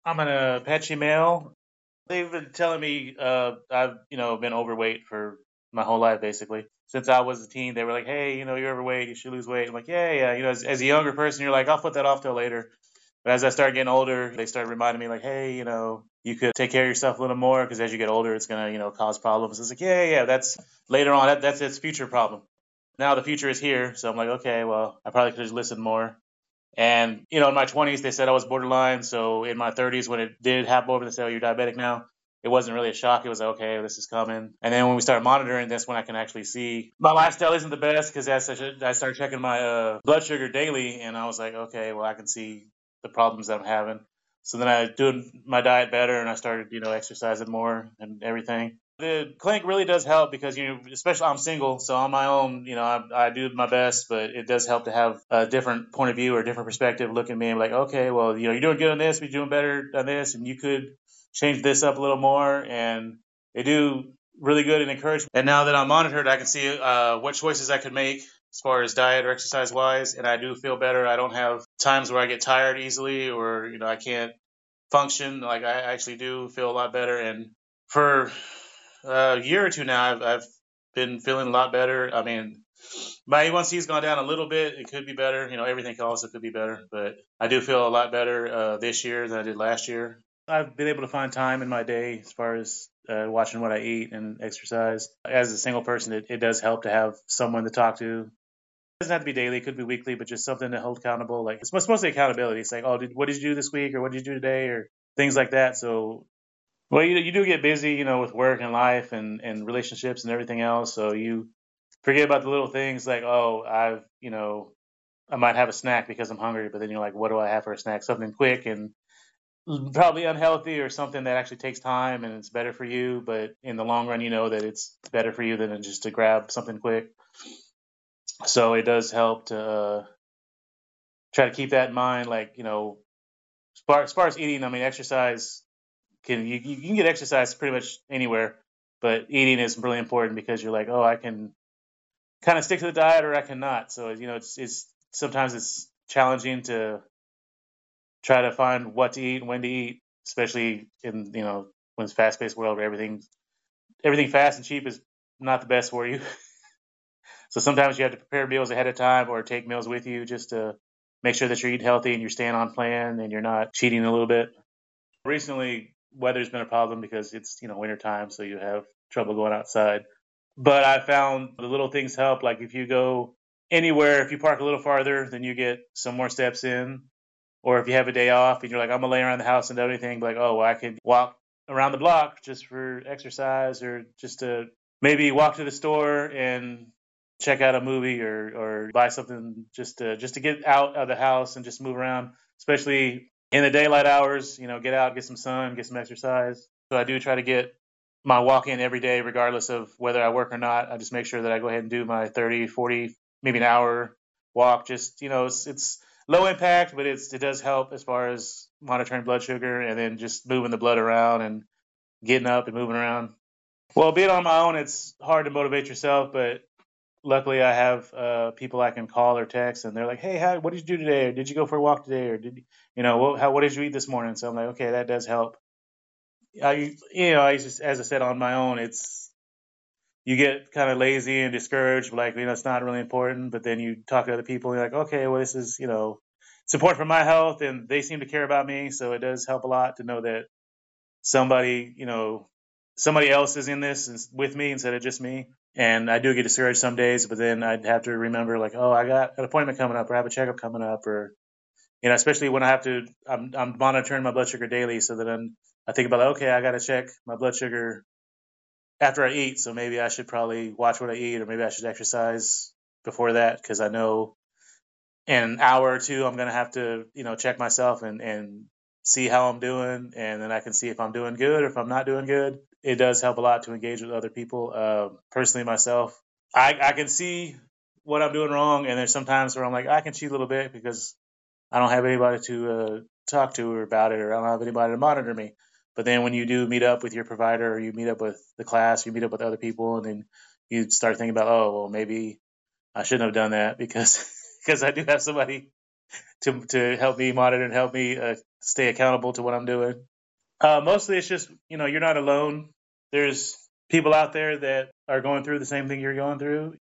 I'm an Apache male. They've been telling me I've been overweight for my whole life basically. Since I was a teen, they were like, "Hey, you're overweight. You should lose weight." I'm like, "Yeah, yeah." As a younger person, you're like, "I'll put that off till later." But as I started getting older, they started reminding me like, "Hey, you could take care of yourself a little more because as you get older, it's gonna cause problems." It's like, "Yeah, yeah, that's later on. That's its future problem." Now the future is here, so I'm like, "Okay, well, I probably could have listened more." And in my 20s, they said I was borderline. So in my 30s, when it did happen over, they said, "Oh, you're diabetic now." It wasn't really a shock. It was like, okay, this is coming. And then when we started monitoring, that's when I can actually see my lifestyle isn't the best because I started checking my blood sugar daily, and I was like, okay, well, I can see the problems that I'm having. So then I doing my diet better, and I started, exercising more and everything. The clinic really does help because especially I'm single, so on my own, I do my best, but it does help to have a different point of view or a different perspective. Look at me and be like, okay, well, you're doing good on this, but you're doing better on this, and you could change this up a little more. And they do really good and encourage. And now that I'm monitored, I can see what choices I could make as far as diet or exercise wise, and I do feel better. I don't have times where I get tired easily, or I can't function. Like I actually do feel a lot better, and for a year or two now, I've been feeling a lot better. I mean, my A1C's gone down a little bit. It could be better. Everything also could be better, but I do feel a lot better this year than I did last year. I've been able to find time in my day as far as watching what I eat and exercise. As a single person, it does help to have someone to talk to. It doesn't have to be daily; it could be weekly, but just something to hold accountable. Like it's mostly accountability. It's like, oh, what did you do this week, or what did you do today, or things like that. So well, you do get busy, with work and life and relationships and everything else. So you forget about the little things like, oh, I might have a snack because I'm hungry, but then you're like, what do I have for a snack? Something quick and probably unhealthy or something that actually takes time and it's better for you. But in the long run, you know that it's better for you than just to grab something quick. So it does help to try to keep that in mind. Like, as far as eating, I mean, exercise you can get exercise pretty much anywhere, but eating is really important because you're like, oh, I can kind of stick to the diet or I cannot. So it's sometimes it's challenging to try to find what to eat and when to eat, especially in when it's fast paced world where everything fast and cheap is not the best for you. So sometimes you have to prepare meals ahead of time or take meals with you just to make sure that you're eating healthy and you're staying on plan and you're not cheating a little bit. Recently, weather's been a problem because it's winter time, so you have trouble going outside. But I found the little things help. Like if you go anywhere, if you park a little farther, then you get some more steps in. Or if you have a day off and you're like, I'm gonna lay around the house and do anything, like, oh, well, I could walk around the block just for exercise, or just to maybe walk to the store and check out a movie, or buy something just to get out of the house and just move around, especially in the daylight hours. Get out, get some sun, get some exercise. So I do try to get my walk in every day, regardless of whether I work or not. I just make sure that I go ahead and do my 30, 40, maybe an hour walk. Just, it's low impact, but it does help as far as monitoring blood sugar and then just moving the blood around and getting up and moving around. Well, being on my own, it's hard to motivate yourself, but luckily I have people I can call or text, and they're like, "Hey, what did you do today? Or did you go for a walk today? Or what did you eat this morning?" So I'm like, "Okay, that does help." I just, as I said, on my own, it's you get kind of lazy and discouraged, like it's not really important. But then you talk to other people, and you're like, okay, well, this is it's important for my health, and they seem to care about me, so it does help a lot to know that somebody somebody else is in this with me instead of just me. And I do get discouraged some days, but then I'd have to remember like, oh, I got an appointment coming up, or I have a checkup coming up, or especially when I have to, I'm monitoring my blood sugar daily, so that I think about like, okay, I got to check my blood sugar after I eat, so maybe I should probably watch what I eat, or maybe I should exercise before that because I know in an hour or two I'm gonna have to check myself and see how I'm doing, and then I can see if I'm doing good or if I'm not doing good. It does help a lot to engage with other people. Personally, myself, I can see what I'm doing wrong, and there's sometimes where I'm like I can cheat a little bit because I don't have anybody to talk to about it, or I don't have anybody to monitor me. But then when you do meet up with your provider, or you meet up with the class, you meet up with other people, and then you start thinking about, oh, well, maybe I shouldn't have done that because because I do have somebody. to help me monitor and help me stay accountable to what I'm doing. Mostly it's just, you're not alone. There's people out there that are going through the same thing you're going through.